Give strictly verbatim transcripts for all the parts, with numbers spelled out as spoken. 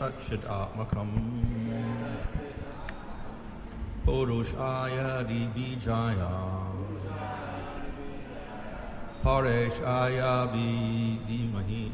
Tatchit Atmakam Purushaya Dibijaya Pareshaya Vidimahi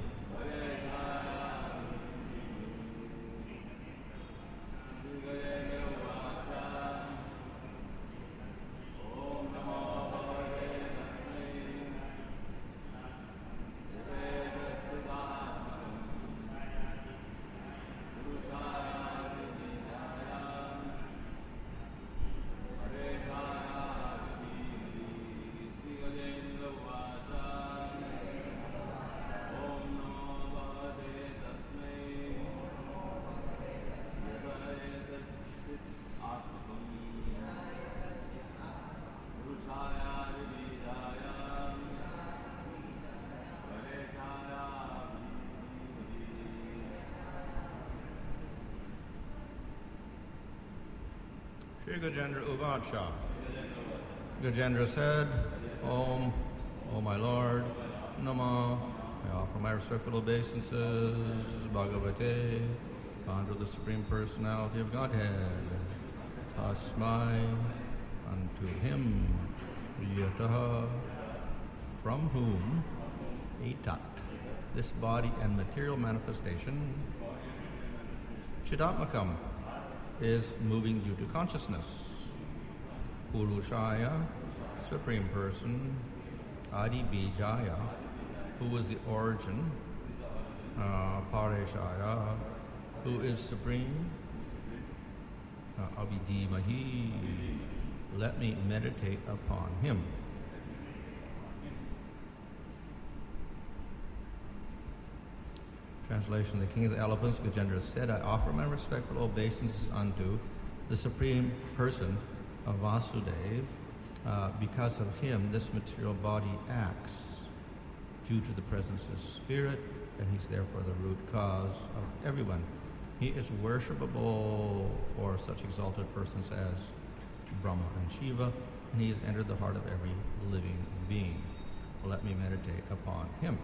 Shri Gajendra Uvacha. Gajendra said, Om, O my Lord, Nama, I offer my respectful obeisances, Bhagavate, founder of the Supreme Personality of Godhead, Tasmai, unto him, Yataha, from whom, Etat, this body and material manifestation, Chidatmakam, is moving due to consciousness. Purushaya, Supreme Person, Adi Bijaya, who is the origin, uh, Pareshaya, who is supreme, uh, Avidimahi, let me meditate upon him. Translation: The King of the Elephants, Gajendra, said, I offer my respectful obeisances unto the Supreme Person of Vasudeva. Uh, because of him, this material body acts due to the presence of spirit, and he's therefore the root cause of everyone. He is worshipable for such exalted persons as Brahma and Shiva, and he has entered the heart of every living being. Let me meditate upon him.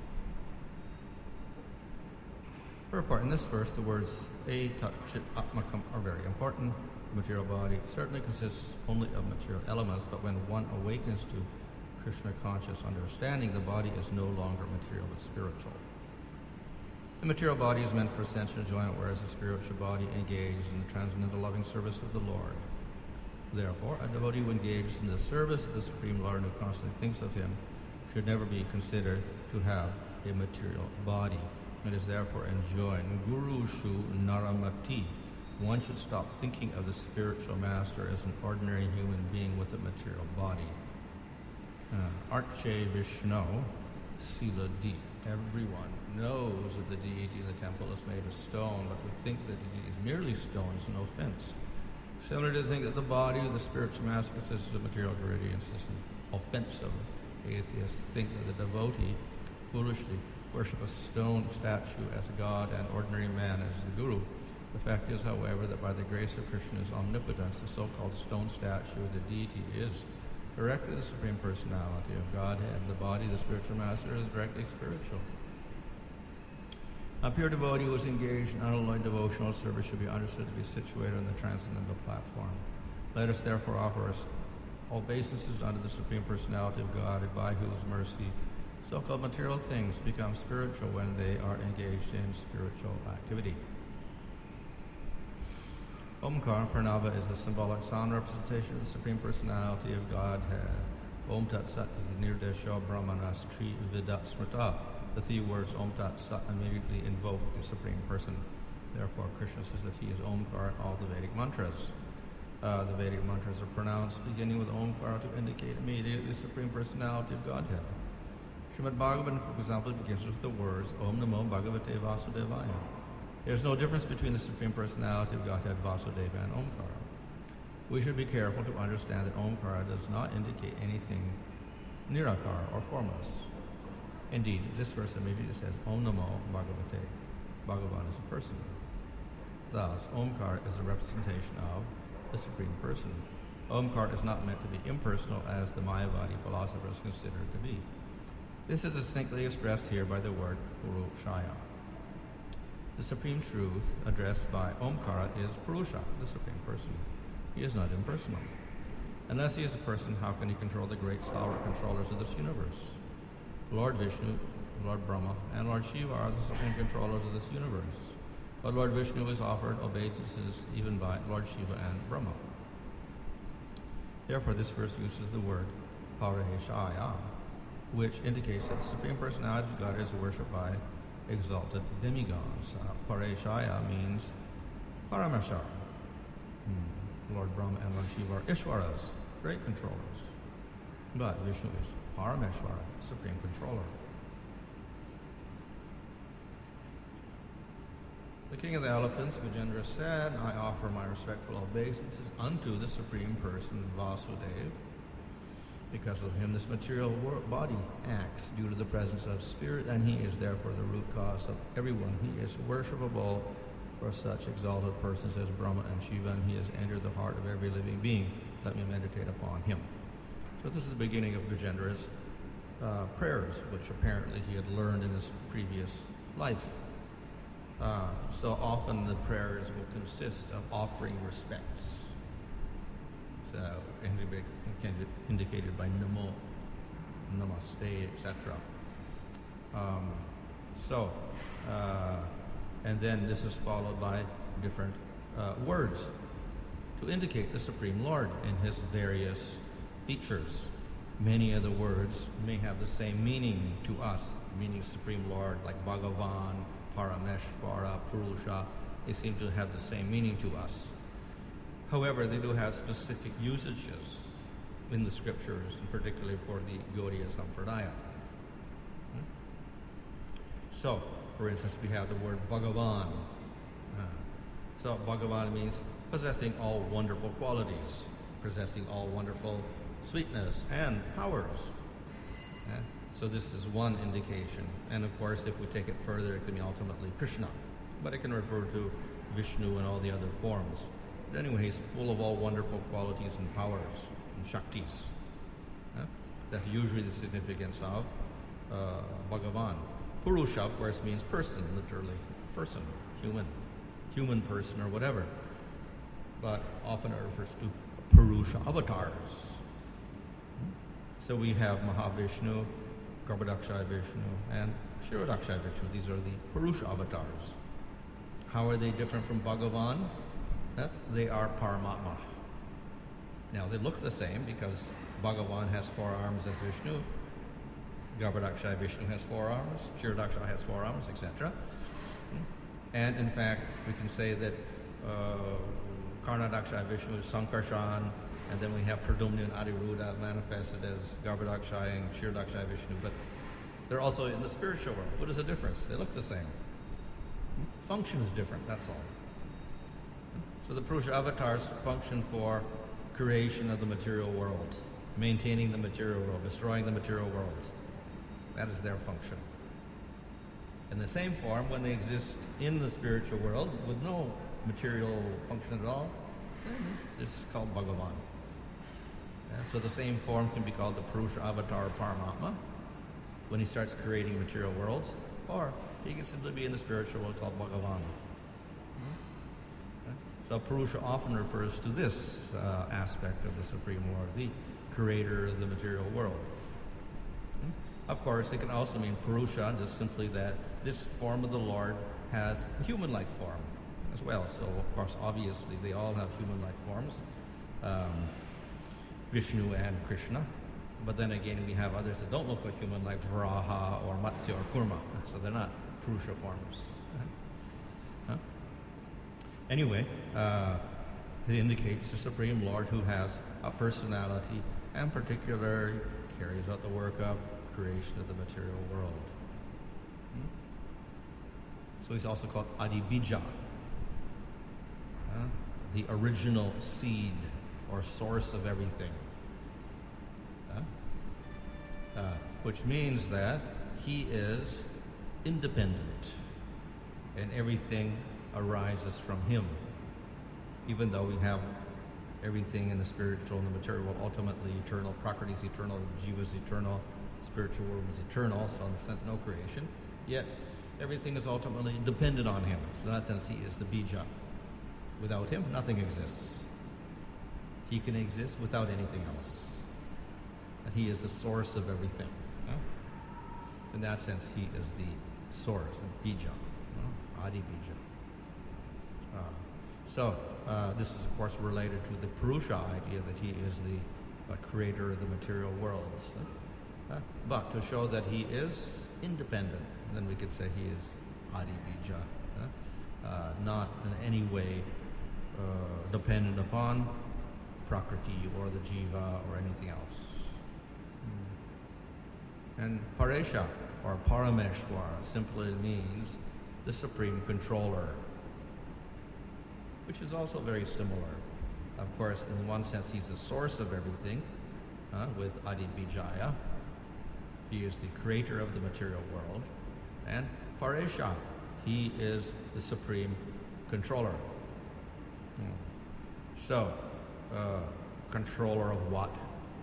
Purport: in this verse, the words A, Tat, Chit, Atmakam are very important. The material body certainly consists only of material elements, but when one awakens to Krishna conscious understanding, the body is no longer material but spiritual. The material body is meant for sensual enjoyment, whereas the spiritual body engages in the transcendental loving service of the Lord. Therefore, a devotee who engages in the service of the Supreme Lord and who constantly thinks of him should never be considered to have a material body. It is therefore enjoined, Guru Shu Naramati. One should stop thinking of the spiritual master as an ordinary human being with a material body. Uh, Arche Vishnu, Sila Deep. Everyone knows that the deity in the temple is made of stone, but to think that the deity is merely stone is an offense. Similarly, to think that the body of the spiritual master consists of material ingredients is offensive. Atheists think that the devotee foolishly worship a stone statue as God and ordinary man as the Guru. The fact is, however, that by the grace of Krishna's omnipotence, the so-called stone statue of the deity is directly the Supreme Personality of Godhead. The body of the spiritual master is directly spiritual. A pure devotee who is engaged in unalloyed devotional service should be understood to be situated on the transcendental platform. Let us therefore offer us obeisances unto the Supreme Personality of God, by whose mercy so-called material things become spiritual when they are engaged in spiritual activity. Omkar Pranava is the symbolic sound representation of the Supreme Personality of Godhead. Om Tat Sat Nirdesho Brahmanas Tri Vidat Smrita. The three words Om Tat Sat immediately invoke the Supreme Person. Therefore, Krishna says that he is Omkar in all the Vedic mantras. Uh, the Vedic mantras are pronounced beginning with Omkar to indicate immediately the Supreme Personality of Godhead. Srimad Bhagavatam, for example, begins with the words Om Namo Bhagavate Vasudevaya. There is no difference between the Supreme Personality of Godhead, Vasudeva, and Omkara. We should be careful to understand that Omkara does not indicate anything nirakara or formless. Indeed, this verse immediately says Om Namo Bhagavate. Bhagavan is a person. Thus, Omkar is a representation of the Supreme Person. Omkar is not meant to be impersonal as the Mayavadi philosophers consider it to be. This is distinctly expressed here by the word Purushaya. The supreme truth addressed by Omkara is Purusha, the supreme person. He is not impersonal. Unless he is a person, how can he control the great stalwart controllers of this universe? Lord Vishnu, Lord Brahma, and Lord Shiva are the supreme controllers of this universe. But Lord Vishnu is offered obeisances even by Lord Shiva and Brahma. Therefore, this verse uses the word Paraheshaya, which indicates that the Supreme Personality of God is worshipped by exalted demigods. Uh, Paraheshaya means Parameshwar. Hmm. Lord Brahma and Lord Shiva are Ishwaras, great controllers. But Vishnu is Parameshwara, supreme controller. The king of the elephants, Gajendra, said, I offer my respectful obeisances unto the supreme person, Vasudeva. Because of him, this material body acts due to the presence of spirit, and he is therefore the root cause of everyone. He is worshipable for such exalted persons as Brahma and Shiva, and he has entered the heart of every living being. Let me meditate upon him. So this is the beginning of Gajendra's uh, prayers, which apparently he had learned in his previous life. Uh, so often the prayers will consist of offering respects. So indicated by Namo, Namaste, et cetera. Um, so, uh, and then this is followed by different uh, words to indicate the Supreme Lord in his various features. Many of the words may have the same meaning to us, meaning Supreme Lord, like Bhagavan, Parameshvara, Purusha. They seem to have the same meaning to us. However, they do have specific usages in the scriptures, and particularly for the Gaudiya Sampradaya. Hmm? So, for instance, we have the word Bhagavan. Uh, so, Bhagavan means possessing all wonderful qualities, possessing all wonderful sweetness and powers. Uh, so this is one indication. And of course, if we take it further, it can be ultimately Krishna. But it can refer to Vishnu and all the other forms. But anyway, he's full of all wonderful qualities and powers and shaktis. Uh, that's usually the significance of uh, Bhagavan. Purusha, of course, means person, literally. Person, human. Human person or whatever. But often it refers to Purusha avatars. So we have Mahavishnu, Garbhodakshaya Vishnu, and Kshirodakshaya Vishnu. These are the Purusha avatars. How are they different from Bhagavan? Uh, they are Paramatma. Now, they look the same because Bhagavan has four arms as Vishnu, Garbhodakshaya Vishnu has four arms, Kshirodakshaya has four arms, et cetera. And in fact, we can say that uh, Karnadakshaya Vishnu is Sankarshan, and then we have Pradumna and Adiruddha manifested as Garbhodakshaya and Kshirodakshaya Vishnu, but they're also in the spiritual world. What is the difference? They look the same. Function is different, that's all. So the Purusha avatars function for creation of the material world, maintaining the material world, destroying the material world. That is their function. In the same form, when they exist in the spiritual world with no material function at all, this is called Bhagavan. Yeah, so the same form can be called the Purusha avatar of Paramatma when he starts creating material worlds, or he can simply be in the spiritual world called Bhagavan. So Purusha often refers to this uh, aspect of the Supreme Lord, the creator of the material world. Of course, it can also mean Purusha, just simply that this form of the Lord has a human-like form as well. So, of course, obviously, they all have human-like forms, um, Vishnu and Krishna. But then again, we have others that don't look like human, like Varaha or Matsya or Kurma. So they're not Purusha forms. Huh? Anyway, uh, it indicates the Supreme Lord who has a personality and particularly carries out the work of creation of the material world. Hmm? So he's also called Adibija, uh, the original seed or source of everything. Uh, uh, which means that he is independent and everything arises from him. Even though we have everything in the spiritual and the material world, ultimately eternal, Prakriti is eternal, Jiva is eternal, spiritual world is eternal, so in a sense no creation. Yet Everything is ultimately dependent on him. So in that sense, he is the bija. Without him, nothing exists. He can exist without anything else. And he is the source of everything. Huh? In that sense, he is the source, the bija, huh? Adi bija. Uh, so, uh, this is of course related to the Purusha idea that he is the uh, creator of the material worlds. Uh, but to show that he is independent, then we could say he is Adi bija, uh, uh, not in any way uh, dependent upon Prakriti or the Jiva or anything else. Mm. And Paresha or Parameshwara simply means the supreme controller, which is also very similar. Of course, in one sense, he's the source of everything, uh, with Adi Bijaya. He is the creator of the material world. And Paresha, he is the supreme controller. Mm. So, uh, controller of what?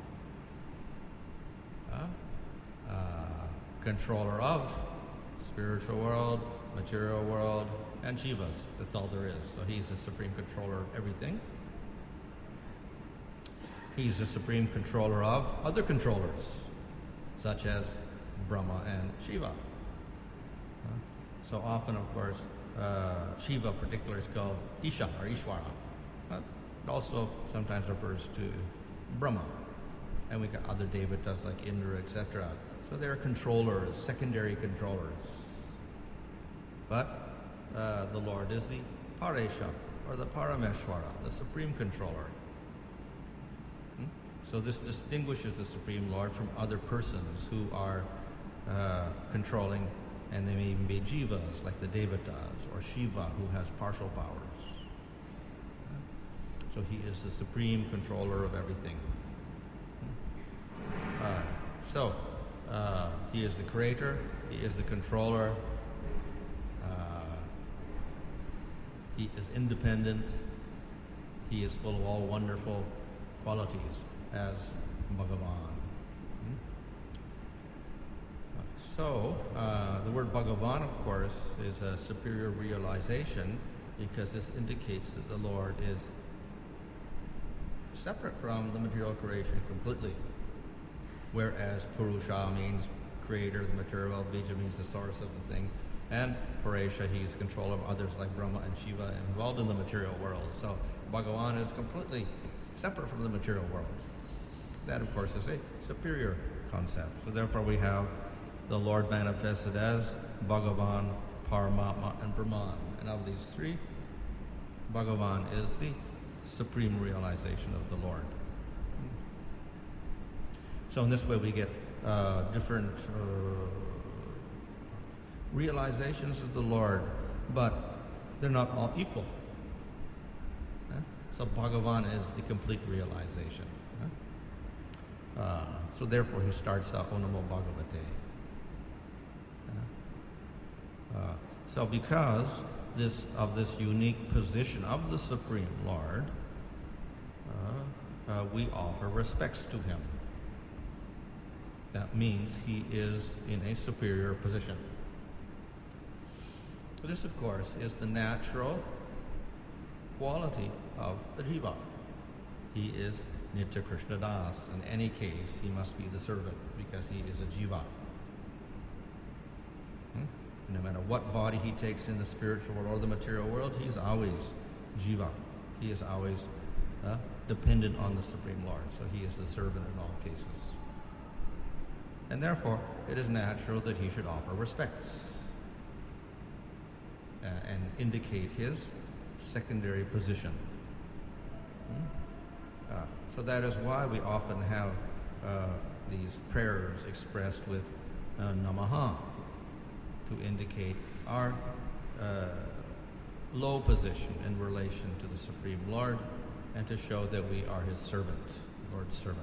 Uh, uh, controller of spiritual world, material world, and jivas. That's all there is. So he's the supreme controller of everything. He's the supreme controller of other controllers, such as Brahma and Shiva. Uh, so often, of course, uh, Shiva particularly is called Isha or Ishvara. But it also sometimes refers to Brahma. And we got other devatas like Indra, et cetera. So they're controllers, secondary controllers. But uh, the Lord is the Paresha, or the Parameshwara, the supreme controller. Hmm? So this distinguishes the Supreme Lord from other persons who are uh, controlling, and they may even be jivas, like the devatas, or Shiva, who has partial powers. So he is the supreme controller of everything. Uh, so, uh, he is the creator, he is the controller, uh, he is independent, he is full of all wonderful qualities as Bhagavan. Hmm? So, uh, the word Bhagavan, of course, is a superior realization, because this indicates that the Lord is separate from the material creation completely. Whereas Purusha means creator of the material, Bija means the source of the thing, and Paresha, he's control of others like Brahma and Shiva involved in the material world. So Bhagavan is completely separate from the material world. That, of course, is a superior concept. So therefore we have the Lord manifested as Bhagavan, Paramatma, and Brahman. And of these three, Bhagavan is the supreme realization of the Lord. So in this way we get uh, different uh, realizations of the Lord, but they're not all equal. Uh, so Bhagavan is the complete realization. Uh, uh, so therefore he starts out Onamo Bhagavate. Uh, uh, so because this of this unique position of the Supreme Lord, uh, uh, we offer respects to him. That means he is in a superior position. This, of course, is the natural quality of the jiva. He is Nitya Krishna Das. In any case, he must be the servant because he is a jiva. Hmm? No matter what body he takes in the spiritual world or the material world, he is always jiva. He is always uh, dependent on the Supreme Lord. So he is the servant in all cases. And therefore, it is natural that he should offer respects uh, and indicate his secondary position. Hmm? Uh, so that is why we often have uh, these prayers expressed with uh, Namaha to indicate our uh, low position in relation to the Supreme Lord and to show that we are his servant, Lord's servant.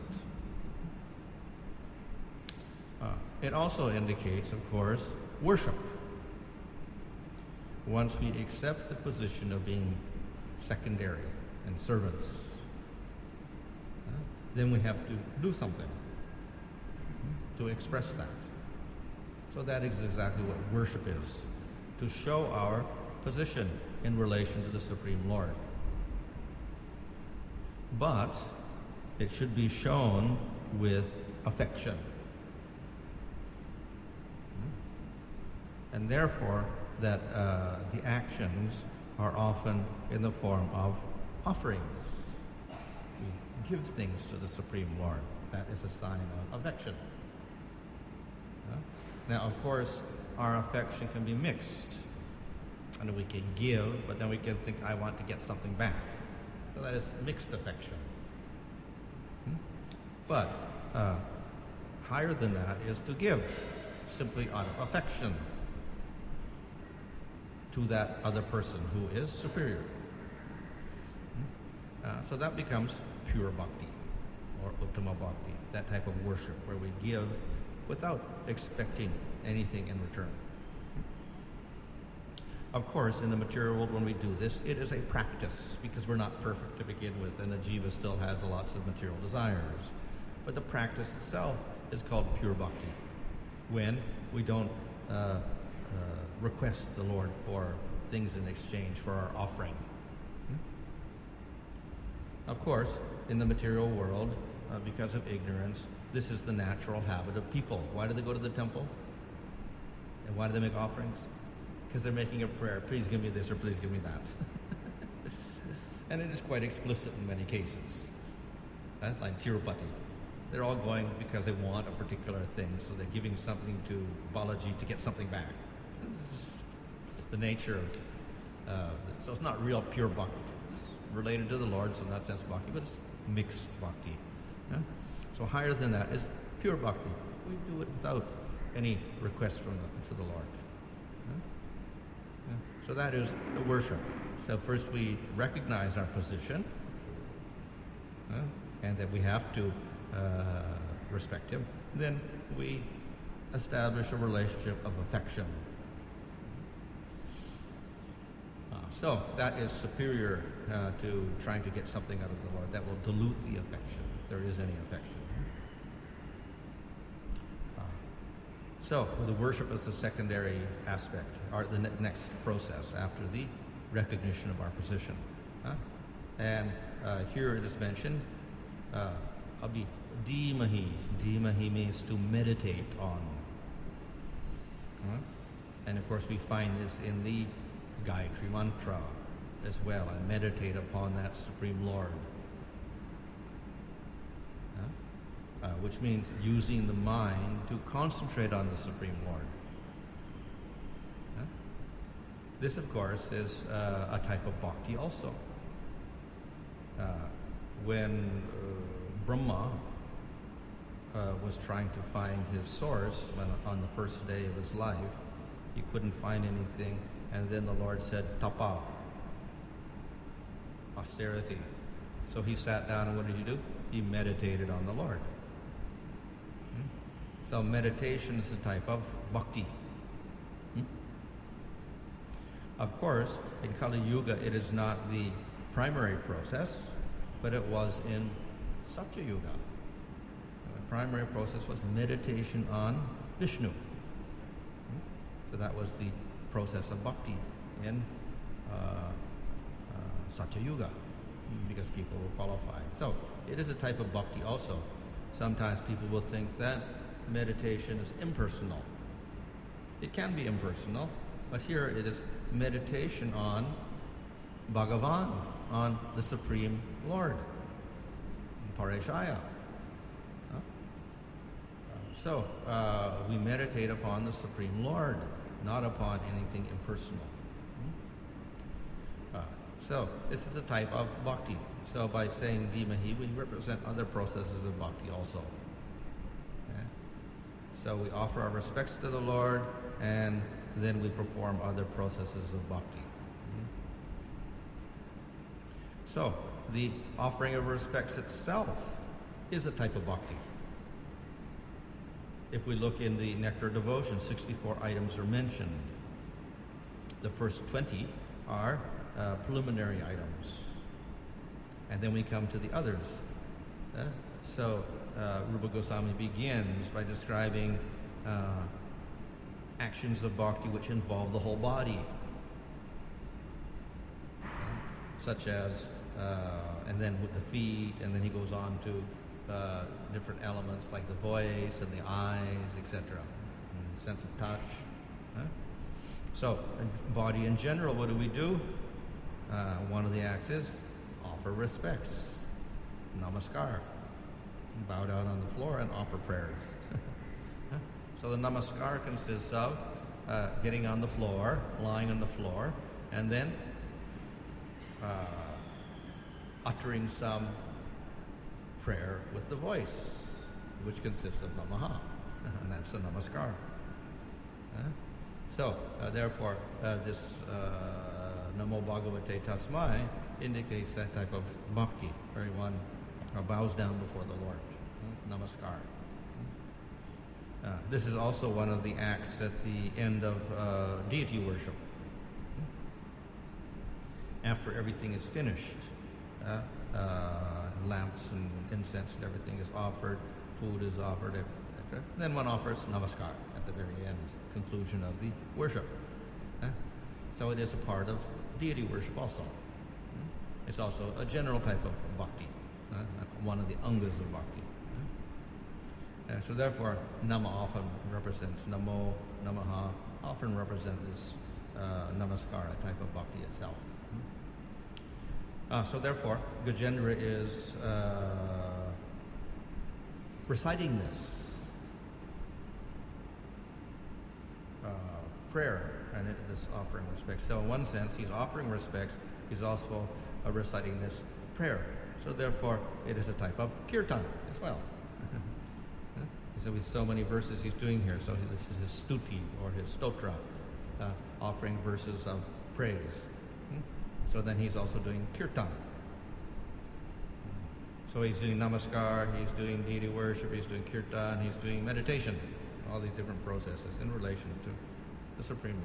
Uh, it also indicates, of course, worship. Once we accept the position of being secondary and servants, uh, then we have to do something to express that. So that is exactly what worship is. to show our position in relation to the Supreme Lord. But it should be shown with affection. And therefore, that uh, the actions are often in the form of offerings. We give things to the Supreme Lord. That is a sign of affection. Uh, now, of course, our affection can be mixed. And we can give, but then we can think, I want to get something back. So that is mixed affection. Hmm? But uh, higher than that is to give, simply out of affection to that other person who is superior. Hmm? Uh, so that becomes pure bhakti, or uttama bhakti, that type of worship where we give without expecting anything in return. Of course, in the material world, when we do this, it is a practice, because we're not perfect to begin with, and the jiva still has lots of material desires. But the practice itself is called pure bhakti, when we don't uh, uh, request the Lord for things in exchange for our offering. Hmm? Of course, in the material world, uh, because of ignorance, this is the natural habit of people. Why do they go to the temple? And why do they make offerings? Because they're making a prayer, please give me this or please give me that. And it is quite explicit in many cases. That's like Tirupati. They're all going because they want a particular thing, so they're giving something to Balaji to get something back. This is the nature of, uh, so it's not real pure bhakti. It's related to the Lord, so in that sense bhakti, but it's mixed bhakti. Yeah? So higher than that is pure bhakti. We do it without any request from the, to the Lord. Yeah? So that is the worship. So first we recognize our position, uh, and that we have to uh, respect Him. Then we establish a relationship of affection. Uh, so that is superior uh, to trying to get something out of the Lord. That will dilute the affection, if there is any affection. So, the worship is the secondary aspect, or the ne- next process after the recognition of our position. Huh? And uh, here it is mentioned, uh, abhi dhimahi. Dhimahi means to meditate on. Huh? And of course, we find this in the Gayatri Mantra as well. I meditate upon that Supreme Lord. Uh, which means using the mind to concentrate on the Supreme Lord. Uh, this, of course, is uh, a type of bhakti also. Uh, when uh, Brahma uh, was trying to find his source when, on the first day of his life, he couldn't find anything, and then the Lord said, tapa, austerity. So he sat down, and what did he do? He meditated on the Lord. So meditation is a type of bhakti. Hmm? Of course, in Kali Yuga, it is not the primary process, but it was in Satya Yuga. The primary process was meditation on Vishnu. Hmm? So that was the process of bhakti in uh, uh, Satya Yuga, because people were qualified. So it is a type of bhakti also. Sometimes people will think that meditation is impersonal. It can be impersonal, but here it is meditation on Bhagavan, on the Supreme Lord, Pareshaya. Huh? So, uh, we meditate upon the Supreme Lord, not upon anything impersonal. Hmm? Uh, so, this is a type of bhakti. So, by saying Dhimahi, we represent other processes of bhakti also. So we offer our respects to the Lord, and then we perform other processes of bhakti. Mm-hmm. So the offering of respects itself is a type of bhakti. If we look in the Nectar Devotion, sixty-four items are mentioned. The first twenty are uh, preliminary items. And then we come to the others. Uh, so uh, Rupa Goswami begins by describing uh, actions of bhakti which involve the whole body, such as, uh, and then with the feet, and then he goes on to uh, different elements like the voice and the eyes, et cetera, and sense of touch. Huh? So, body in general, what do we do? Uh, one of the acts is offer respects, namaskar, bow down on the floor and offer prayers. So the namaskar consists of uh, getting on the floor, lying on the floor, and then uh, uttering some prayer with the voice, which consists of namaha, and that's the namaskar. Uh, so, uh, therefore, uh, this uh, Namo Bhagavate Tasmai indicates that type of bhakti, where one uh, bows down before the Lord. It's namaskar. Uh, this is also one of the acts at the end of uh, deity worship. After everything is finished, uh, uh, lamps and incense and everything is offered, food is offered, et cetera. Then one offers namaskar at the very end, conclusion of the worship. Uh, so it is a part of deity worship also. Uh, it's also a general type of bhakti, uh, one of the angas of bhakti. Uh, so therefore, nama often represents namo, namaha, often represent this uh, namaskara type of bhakti itself. Uh, so therefore, Gajendra is uh, reciting this uh, prayer and it, this offering respects. So in one sense, he's offering respects. He's also uh, reciting this prayer. So therefore, it is a type of kirtan as well. So with so many verses he's doing here. So this is his stuti or his stotra, uh, offering verses of praise. Hmm? So then he's also doing kirtan. So he's doing namaskar, he's doing deity worship, he's doing kirtan, he's doing meditation. All these different processes in relation to the Supreme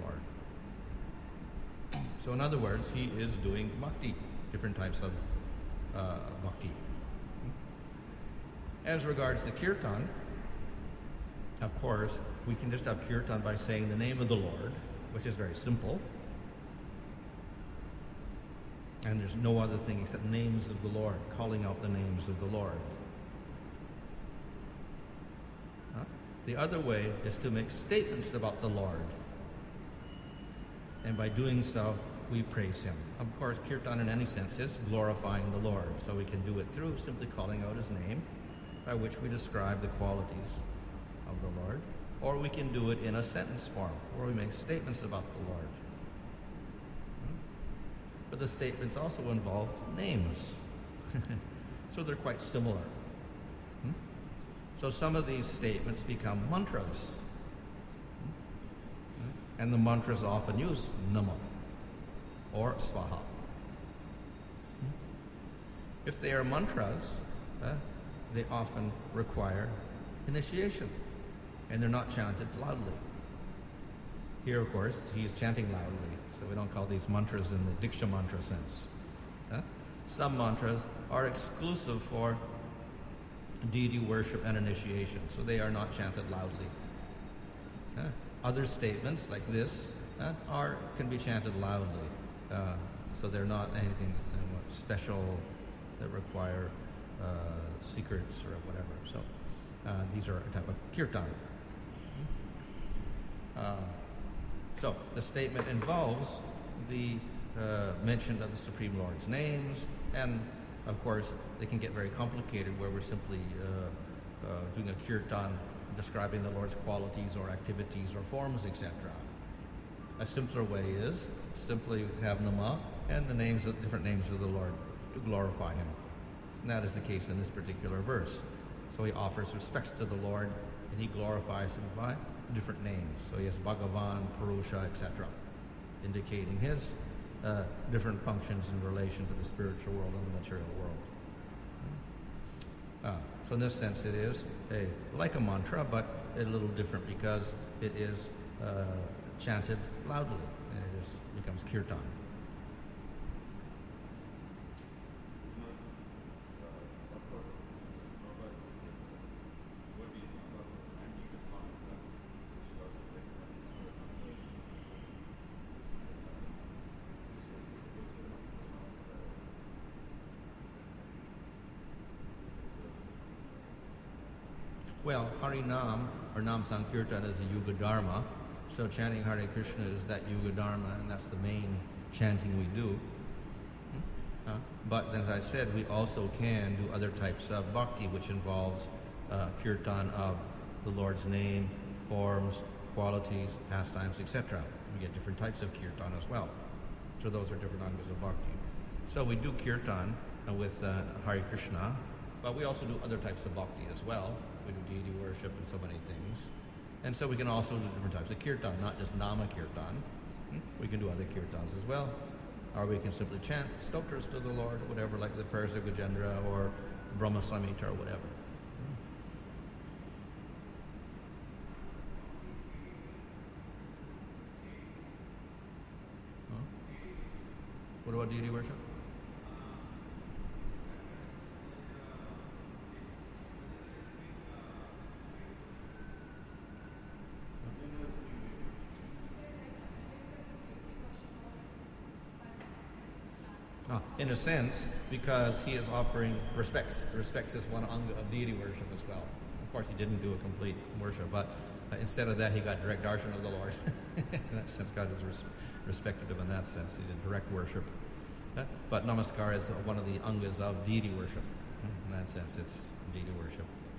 Lord. So in other words, he is doing bhakti, different types of uh, bhakti. As regards the kirtan, of course, we can just have kirtan by saying the name of the Lord, which is very simple. And there's no other thing except names of the Lord, calling out the names of the Lord. Huh? The other way is to make statements about the Lord. And by doing so, we praise him. Of course, kirtan in any sense is glorifying the Lord. So we can do it through simply calling out his name, by which we describe the qualities of the Lord, or we can do it in a sentence form, where we make statements about the Lord. But the statements also involve names, so they're quite similar. So some of these statements become mantras, and the mantras often use Namo or Swaha. If they are mantras, uh, they often require initiation, and they're not chanted loudly. Here, of course, he's chanting loudly, so we don't call these mantras in the Diksha mantra sense. Uh, some mantras are exclusive for deity worship and initiation, so they are not chanted loudly. Uh, other statements, like this, uh, are can be chanted loudly, uh, so they're not anything uh, special that require uh, secrets or whatever. So uh, these are a type of kirtan. Uh, so the statement involves the uh, mention of the Supreme Lord's names, and of course they can get very complicated where we're simply uh, uh, doing a kirtan describing the Lord's qualities or activities or forms, et cetera. A simpler way is simply have Nama and the names of different names of the Lord to glorify him. And that is the case in this particular verse. So he offers respects to the Lord and he glorifies him by different names. So he has Bhagavan, Purusha, et cetera, indicating his uh, different functions in relation to the spiritual world and the material world. Uh, so in this sense it is a, like a mantra, but a little different because it is uh, chanted loudly and it is, becomes kirtan. Well, Harinam or Nam Sankirtan is the Yuga Dharma. So chanting Hare Krishna is that Yuga Dharma, and that's the main chanting we do. Uh, but as I said, we also can do other types of bhakti, which involves uh, kirtan of the Lord's name, forms, qualities, pastimes, et cetera. We get different types of kirtan as well. So those are different angas of bhakti. So we do kirtan uh, with uh, Hare Krishna, but we also do other types of bhakti as well. We do deity worship and so many things. And so we can also do different types of kirtan, not just nama kirtan. Hmm? We can do other kirtans as well. Or we can simply chant stotras to the Lord, or whatever, like the prayers of Gajendra or Brahma Samhita or whatever. Hmm. Huh? What about deity worship? Uh, in a sense, because he is offering respects. Respects is one anga of deity worship as well. Of course, he didn't do a complete worship, but uh, instead of that, he got direct darshan of the Lord. In that sense, God is res- respected him in that sense. He did direct worship. Uh, but namaskar is one of the angas of deity worship. In that sense, it's deity worship.